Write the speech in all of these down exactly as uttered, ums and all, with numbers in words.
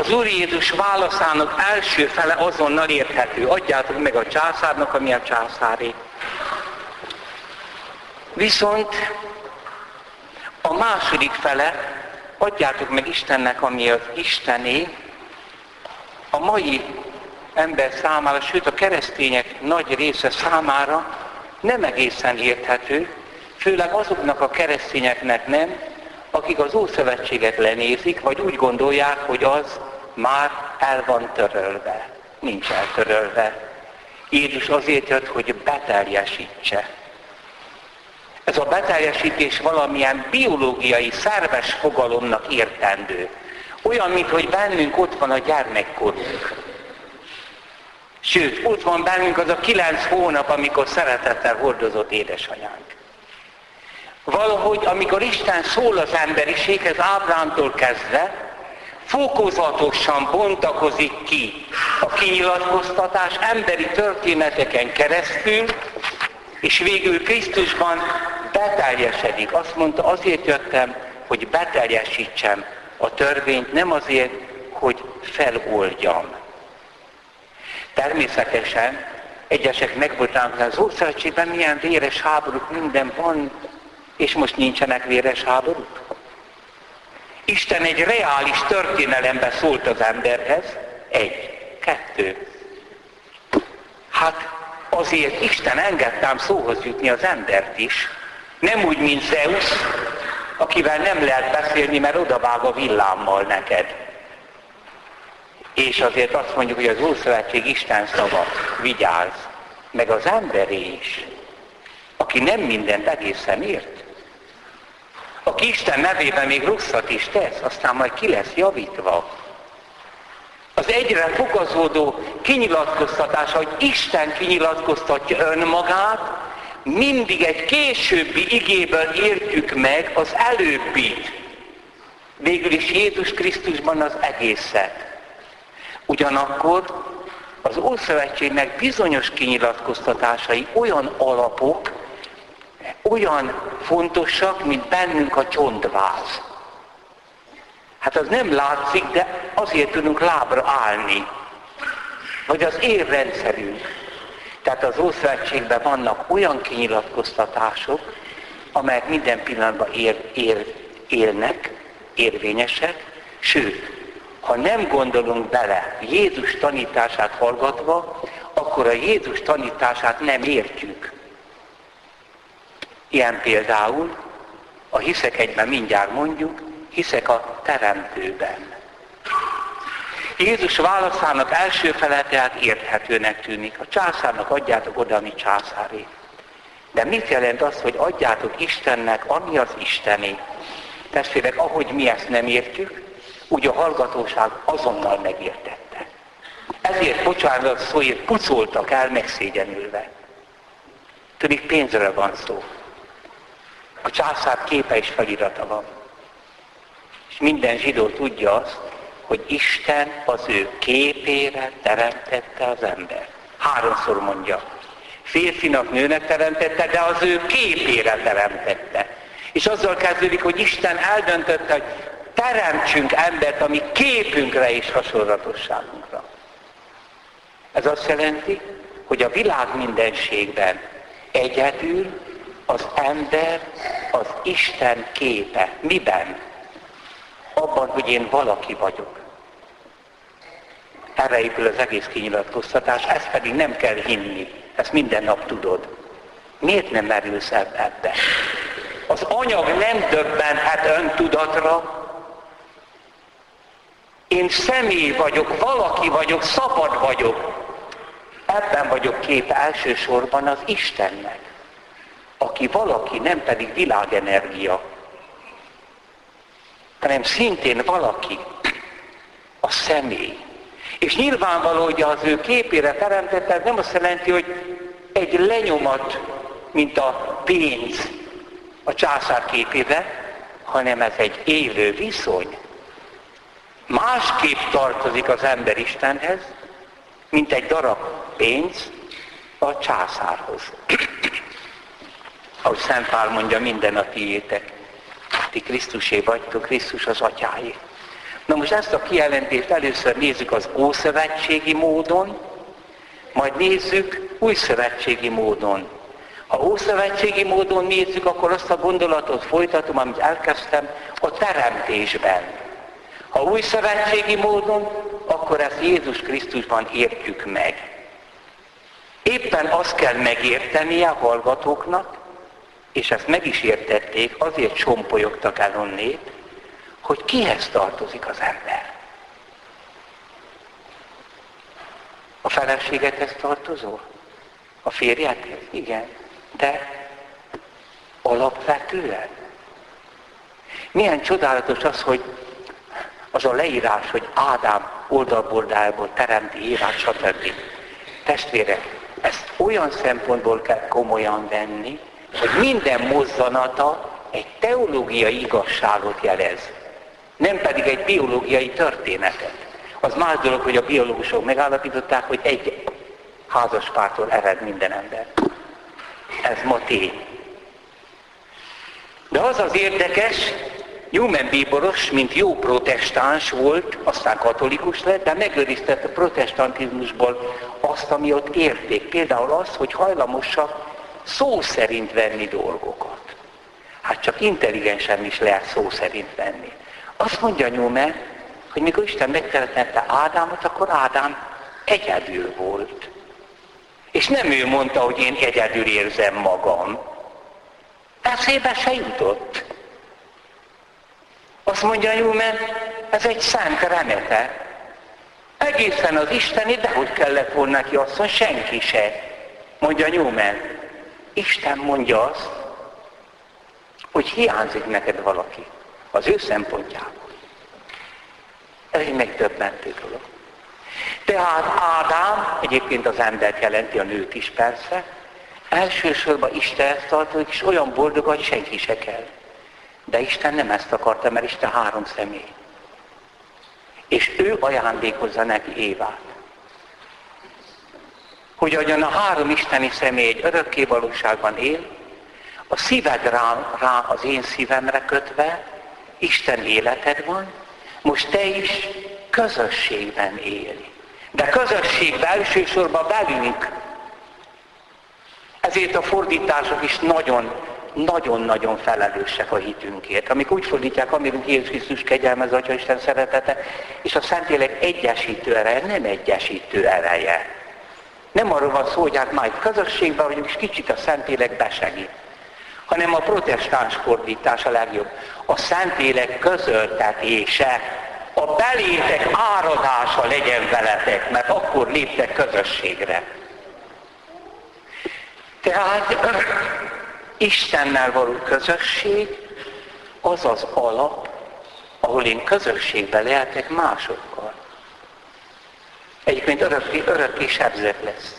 Az Úr Jézus válaszának első fele azonnal érthető. Adjátok meg a császárnak, ami a császáré. Viszont a második fele, adjátok meg Istennek, ami az Istené, a mai ember számára, sőt a keresztények nagy része számára nem egészen érthető, főleg azoknak a keresztényeknek nem, akik az Ószövetséget lenézik, vagy úgy gondolják, hogy az már el van törölve. Nincs eltörölve. Jézus azért jött, hogy beteljesítse. Ez a beteljesítés valamilyen biológiai, szerves fogalomnak értendő. Olyan, mint hogy bennünk ott van a gyermekkorunk. Sőt, ott van bennünk az a kilenc hónap, amikor szeretettel hordozott édesanyánk. Valahogy, amikor Isten szól az emberiséghez, Ábrámtól kezdve, fokozatosan bontakozik ki a kinyilatkoztatás emberi történeteken keresztül, és végül Krisztusban beteljesedik. Azt mondta, azért jöttem, hogy beteljesítsem a törvényt, nem azért, hogy feloldjam. Természetesen egyesek megbocsánnak, az Ószövetségben milyen véres háborúk, minden van, és most nincsenek véres háborúk. Isten egy reális történelemben szólt az emberhez. Egy, kettő. Hát azért Isten engedtám szóhoz jutni az embert is. Nem úgy, mint Zeus, akivel nem lehet beszélni, mert odavág a villámmal neked. És azért azt mondjuk, hogy az Ószövetség Isten szava, vigyázz, meg az emberé is, aki nem mindent egészen ért. Aki Isten nevében még rosszat is tesz, aztán majd ki lesz javítva. Az egyre fokozódó kinyilatkoztatás, hogy Isten kinyilatkoztatja önmagát, mindig egy későbbi igéből értjük meg az előbbit. Végül is Jézus Krisztusban az egészet. Ugyanakkor az Ószövetségnek bizonyos kinyilatkoztatásai olyan alapok, olyan fontosak, mint bennünk a csontváz. Hát az nem látszik, de azért tudunk lábra állni. Vagy az érrendszerünk. Tehát az Ószövetségben vannak olyan kinyilatkoztatások, amelyek minden pillanatban ér, ér, élnek, érvényesek, sőt, ha nem gondolunk bele Jézus tanítását hallgatva, akkor a Jézus tanítását nem értjük. Ilyen például, a hiszek egyben mindjárt mondjuk, hiszek a Teremtőben. Jézus válaszának első fele tehát érthetőnek tűnik. A császárnak adjátok oda, ami császáré. De mit jelent az, hogy adjátok Istennek, ami az Istené? Testvérek, ahogy mi ezt nem értjük, úgy a hallgatóság azonnal megértette. Ezért, bocsánat szóért, pucoltak el megszégyenülve. Tudjuk, pénzről van szó. A császár képe és felirata van. És minden zsidó tudja azt, hogy Isten az ő képére teremtette az ember. Háromszor mondja. Férfinak, nőnek teremtette, de az ő képére teremtette. És azzal kezdődik, hogy Isten eldöntötte, hogy teremtsünk embert, ami képünkre és hasonlatosságunkra. Ez azt jelenti, hogy a világ mindenségben egyedül az ember az Isten képe. Miben? Abban, hogy én valaki vagyok. Erre épül az egész kinyilatkoztatás, ezt pedig nem kell hinni. Ezt minden nap tudod. Miért nem merülsz ebbe? Az anyag nem döbbenhet öntudatra. Én személy vagyok, valaki vagyok, szabad vagyok. Ebben vagyok képe elsősorban az Istennek. Aki valaki, nem pedig világenergia, hanem szintén valaki, a személy. És nyilvánvaló, hogy az ő képére teremtette, ez nem azt jelenti, hogy egy lenyomat, mint a pénz a császár képébe, hanem ez egy élő viszony. Másképp tartozik az ember Istenhez, mint egy darab pénz a császárhoz. Ahogy Szent Pál mondja, minden a tiétek. Ti Krisztusé vagytok, Krisztus az atyáé. Na most ezt a kijelentést először nézzük az ószövetségi módon, majd nézzük újszövetségi módon. Ha ószövetségi módon nézzük, akkor azt a gondolatot folytatom, amit elkezdtem a teremtésben. Ha újszövetségi módon, akkor ezt Jézus Krisztusban értjük meg. Éppen azt kell megértenie a hallgatóknak, és ezt meg is értették, azért sompolyogtak el onnét, hogy kihez tartozik az ember. A feleségethez tartozol? A férjedhez? Igen. De alapvetően. Milyen csodálatos az, hogy az a leírás, hogy Ádám oldalbordájából teremti Évát, stb. Testvérek, ezt olyan szempontból kell komolyan venni, hogy minden mozzanata egy teológiai igazságot jelez, nem pedig egy biológiai történetet. Az más dolog, hogy a biológusok megállapították, hogy egy házaspártól ered minden ember. Ez ma tény. De az az érdekes, Newman bíboros, mint jó protestáns volt, aztán katolikus lett, de megőrizte a protestantizmusból azt, ami ott érték. Például az, hogy hajlamosak szó szerint venni dolgokat. Hát csak intelligensen is lehet szó szerint venni. Azt mondja Newman, hogy mikor Isten megteremtette Ádámot, akkor Ádám egyedül volt. És nem ő mondta, hogy én egyedül érzem magam. Eszébe se jutott. Azt mondja Newman, ez egy szent remete. Egészen az isteni, de hogy kellett volna neki azt mondani, senki se. Mondja Newman, Isten mondja azt, hogy hiányzik neked valaki az ő szempontjából. Ez egy megdöbbentő dolog. Tehát Ádám, egyébként az embert jelenti, a nőt is persze, elsősorban Istenhez tartozik, és olyan boldog, hogy senki se kell. De Isten nem ezt akarta, mert Isten három személy. És ő ajándékozza neki Évát. Hogy ahogyan a három isteni személy egy örökké valóságban él, a szíved rá, rá az én szívemre kötve, Isten életed van, most te is közösségben élj. De közösségben elsősorban velünk. Ezért a fordítások is nagyon, nagyon-nagyon felelősek a hitünkért. Amik úgy fordítják, amírunk Jézus Krisztus kegyelme, az Atya Isten szeretete, és a Szentlélek egyesítő ereje, nem egyesítő ereje. Nem arról van szó, hogy hát már egy közösségben vagyunk, és kicsit a Szentlélek besegít. Hanem a protestáns fordítás a legjobb. A Szentlélek közöltetése, a belétek áradása legyen veletek, mert akkor léptek közösségre. Tehát Istennel való közösség az az alap, ahol én közösségben lehetek másokkal. Egyébként örökké, örökké sebzett lesz.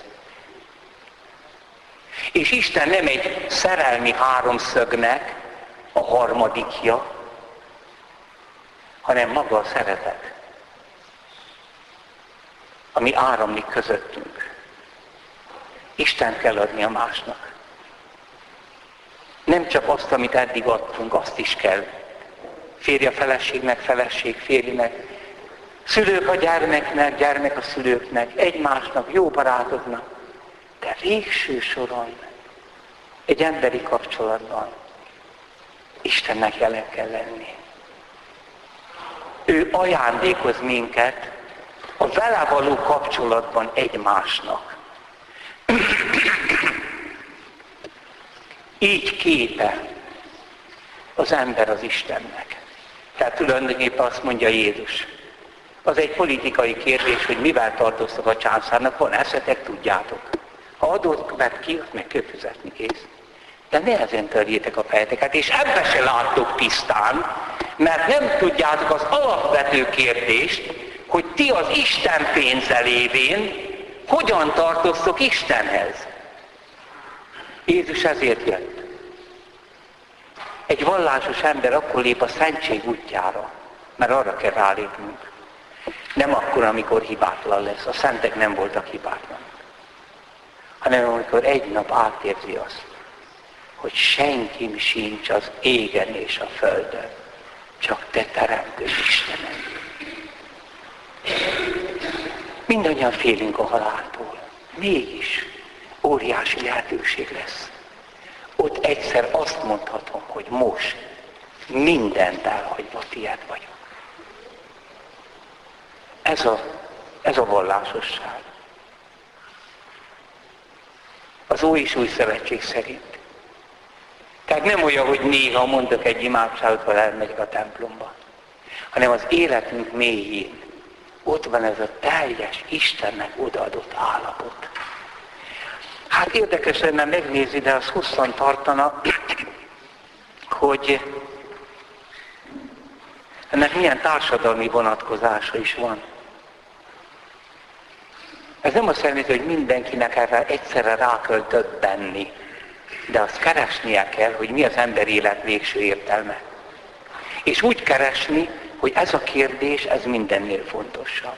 És Isten nem egy szerelmi háromszögnek a harmadikja, hanem maga a szeretet, ami áramlik közöttünk. Isten kell adni a másnak. Nem csak azt, amit eddig adtunk, azt is kell. Férj a feleségnek, feleség férjnek, szülők a gyermeknek, gyermek a szülőknek, egymásnak, jó barátoknak. De végső soron egy emberi kapcsolatban Istennek jelen kell lenni. Ő ajándékoz minket a vele való kapcsolatban egymásnak. Így képe az ember az Istennek. Tehát tulajdonképpen azt mondja Jézus. Az egy politikai kérdés, hogy mivel tartoztok a császárnak, van eszetek, tudjátok. Ha adót vett ki, azt meg kell fizetni, kész. De ne ezen törjétek a fejeteket, és ebbe se láttok tisztán, mert nem tudjátok az alapvető kérdést, hogy ti az Isten pénze lévén hogyan tartoztok Istenhez. Jézus ezért jött. Egy vallásos ember akkor lép a szentség útjára, mert arra kell rálépnünk. Nem akkor, amikor hibátlan lesz. A szentek nem voltak hibátlanok. Hanem amikor egy nap átérzi azt, hogy senki sincs az égen és a földön, csak te teremtő Istenem. Mindannyian félünk a haláltól. Mégis óriási lehetőség lesz. Ott egyszer azt mondhatom, hogy most mindent elhagyva tiéd vagyok. Ez a, ez a vallásosság. Az Ój és Új Szövetség szerint. Tehát nem olyan, hogy néha mondok egy imádságot, vagy elmegyek a templomba, hanem az életünk mélyén ott van ez a teljes Istennek odaadott állapot. Hát érdekes lenne megnézni, de az hosszan tartana, hogy ennek milyen társadalmi vonatkozása is van. Ez nem azt jelenti, hogy mindenkinek erre egyszerre rá kell döbbenni, de azt keresnie kell, hogy mi az ember élet végső értelme. És úgy keresni, hogy ez a kérdés, ez mindennél fontosabb.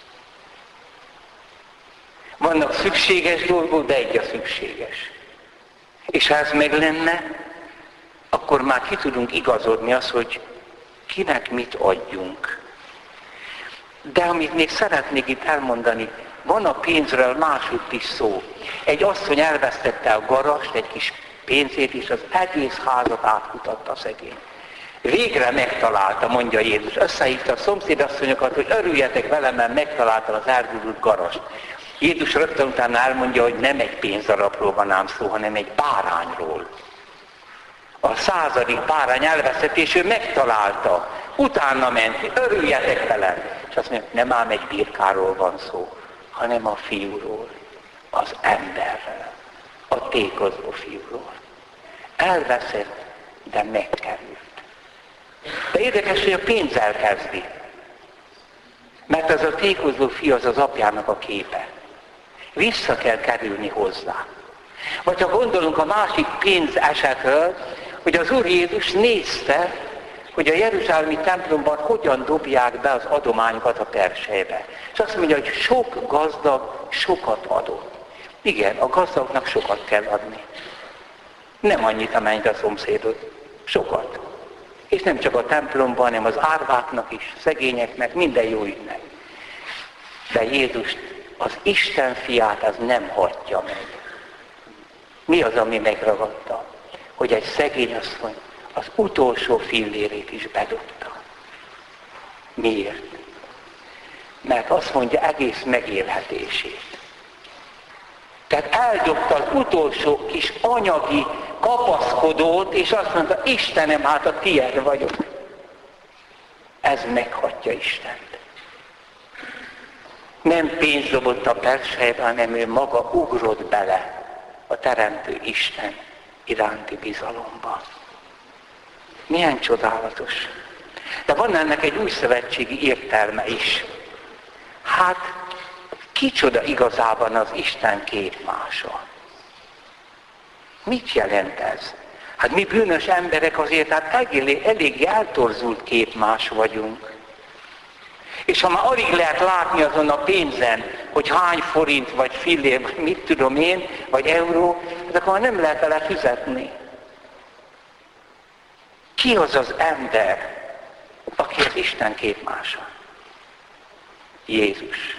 Vannak szükséges dolgok, de egy a szükséges. És ha ez meg lenne, akkor már ki tudunk igazodni az, hogy kinek mit adjunk. De amit még szeretnék itt elmondani, van a pénzről másutt is szó. Egy asszony elvesztette a garast, egy kis pénzét, és az egész házat átkutatta a szegény. Végre megtalálta, mondja Jézus. Összehívta a szomszédasszonyokat, hogy örüljetek velem, mert megtaláltam az elgurult garast. Jézus rögtön utána elmondja, hogy nem egy pénzdarabról van ám szó, hanem egy bárányról. A századik bárány elveszett, és ő megtalálta. Utána ment, örüljetek velem. És azt mondja, nem ám egy birkáról van szó, hanem a fiúról, az emberről, a tékozó fiúról. Elveszett, de megkerült. De érdekes, hogy a pénz elkezdi. Mert az a tékozó fiú az az apjának a képe. Vissza kell kerülni hozzá. Vagy ha gondolunk a másik pénz esetről, hogy az Úr Jézus nézte, hogy a jeruzsálemi templomban hogyan dobják be az adományokat a persejbe. És azt mondja, hogy sok gazdag sokat adott. Igen, a gazdagnak sokat kell adni. Nem annyit, amennyit a szomszédod. Sokat. És nem csak a templomban, hanem az árváknak is, szegényeknek, minden jó ügynek. De Jézus, az Isten fiát, az nem hagyja meg. Mi az, ami megragadta? Hogy egy szegény asszony az utolsó fillérét is bedobta. Miért? Mert azt mondja, egész megélhetését. Tehát eldobta az utolsó kis anyagi kapaszkodót, és azt mondta, Istenem, hát a tiéd vagyok. Ez meghatja Istent. Nem pénzt dobott a persejbe, hanem ő maga ugrott bele a teremtő Isten iránti bizalomba. Milyen csodálatos. De van ennek egy új szövetségi értelme is. Hát, kicsoda igazában az Isten képmása? Mit jelent ez? Hát mi bűnös emberek azért hát elég, elég eltorzult képmás vagyunk. És ha már alig lehet látni azon a pénzen, hogy hány forint, vagy fillér, vagy mit tudom én, vagy euró, akkor már nem lehet vele fizetni. Ki az az ember, aki az Isten képmása? Jézus.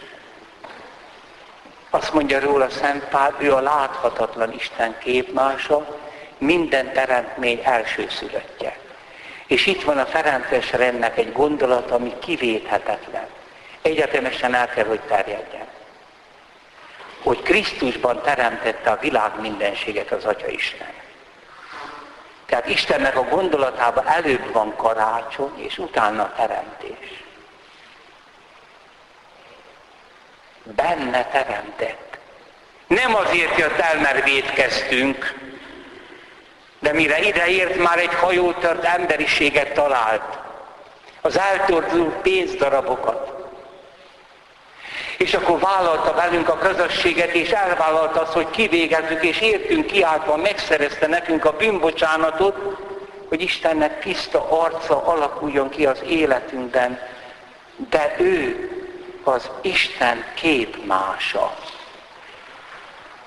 Azt mondja róla Szent Pál, ő a láthatatlan Isten képmása, minden teremtmény elsőszülöttje. És itt van a Ferences rendnek egy gondolat, ami kivéthetetlen. Egyetemesen el kell, hogy terjedjen. Hogy Krisztusban teremtette a világ mindenséget az Atya Isten. Tehát Istennek a gondolatában előbb van karácsony, és utána a teremtés. Benne teremtett. Nem azért jött el, mert vétkeztünk, de mire ideért, már egy hajótört emberiséget talált. Az eltorzult pénzdarabokat. És akkor vállalta velünk a közösséget, és elvállalta azt, hogy kivégezzük, és értünk kiáltva, megszerezte nekünk a bűnbocsánatot, hogy Istennek tiszta arca alakuljon ki az életünkben. De ő az Isten képmása.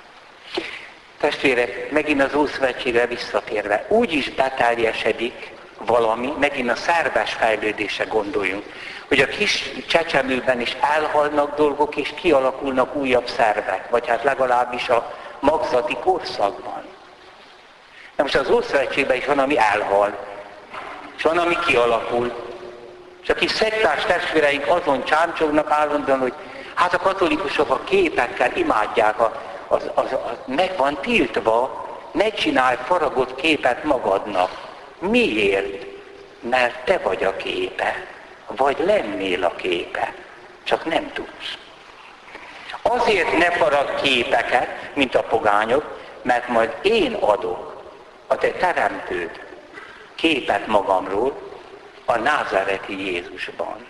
Testvérek, megint az Ószövetségre visszatérve, úgy is beteljesedik, valami, megint a szerves fejlődésre gondoljunk, hogy a kis csecsemőben is elhalnak dolgok, és kialakulnak újabb szervek, vagy hát legalábbis a magzati korszakban. Na most az Ószövetségben is van, ami elhal, és van, ami kialakul. És a kis szektás testvéreink azon csámcsognak állandóan, hogy hát a katolikusok a képekkel imádják, a, az, az, az meg van tiltva, ne csinálj faragott képet magadnak. Miért? Mert te vagy a képe, vagy lennél a képe, csak nem tudsz. Azért ne faragd képeket, mint a pogányok, mert majd én adok a te teremtőd képet magamról a názáreti Jézusban.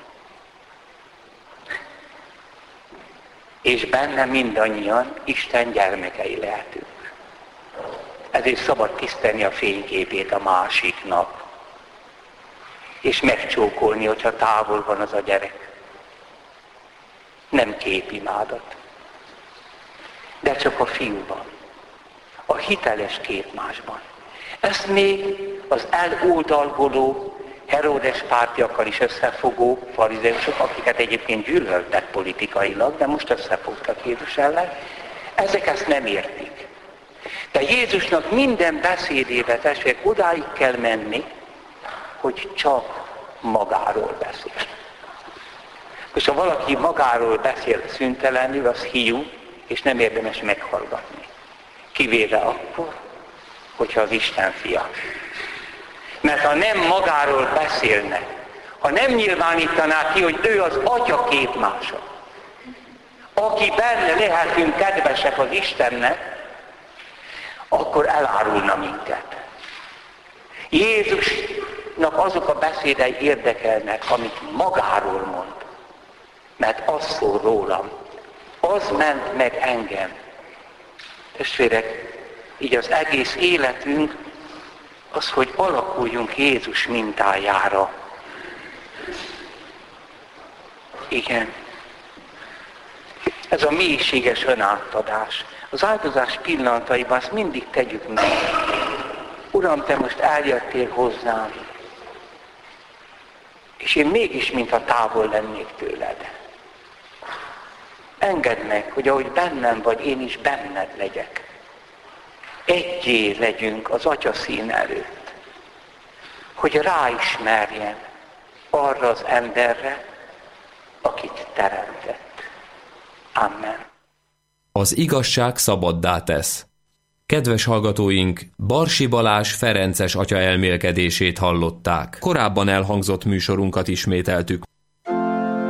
És benne mindannyian Isten gyermekei lehetünk. Ezért szabad tisztelni a fényképét a másiknak, és megcsókolni, hogyha távol van az a gyerek. Nem képimádat, de csak a fiúban, a hiteles képmásban. Ezt még az eloldalgoló, Heródes pártiakkal is összefogó farizeusok, akiket egyébként gyűlöltek politikailag, de most összefogtak Jézus ellen, ezek ezt nem értik. De Jézusnak minden beszédébe, testvérek, odáig kell menni, hogy csak magáról beszél. És ha valaki magáról beszél szüntelenül, az hiú, és nem érdemes meghallgatni. Kivéve akkor, hogyha az Isten fia. Mert ha nem magáról beszélne, ha nem nyilvánítaná ki, hogy ő az Atya képmása, aki benne lehetünk kedvesek az Istennek, akkor elárulna minket. Jézusnak azok a beszédei érdekelnek, amit magáról mond. Mert az szól rólam. Az ment meg engem. Testvérek, így az egész életünk az, hogy alakuljunk Jézus mintájára. Igen. Ez a mélységes önátadás. Az áldozás pillanataiban ezt mindig tegyük meg. Uram, te most eljöttél hozzám, és én mégis, mintha távol lennék tőled. Engedd meg, hogy ahogy bennem vagy, én is benned legyek. Egyé legyünk az Atya szín előtt, hogy ráismerjen arra az emberre, akit teremtett. Amen. Az igazság szabaddá tesz. Kedves hallgatóink, Barsi Balázs ferences atya elmélkedését hallották. Korábban elhangzott műsorunkat ismételtük.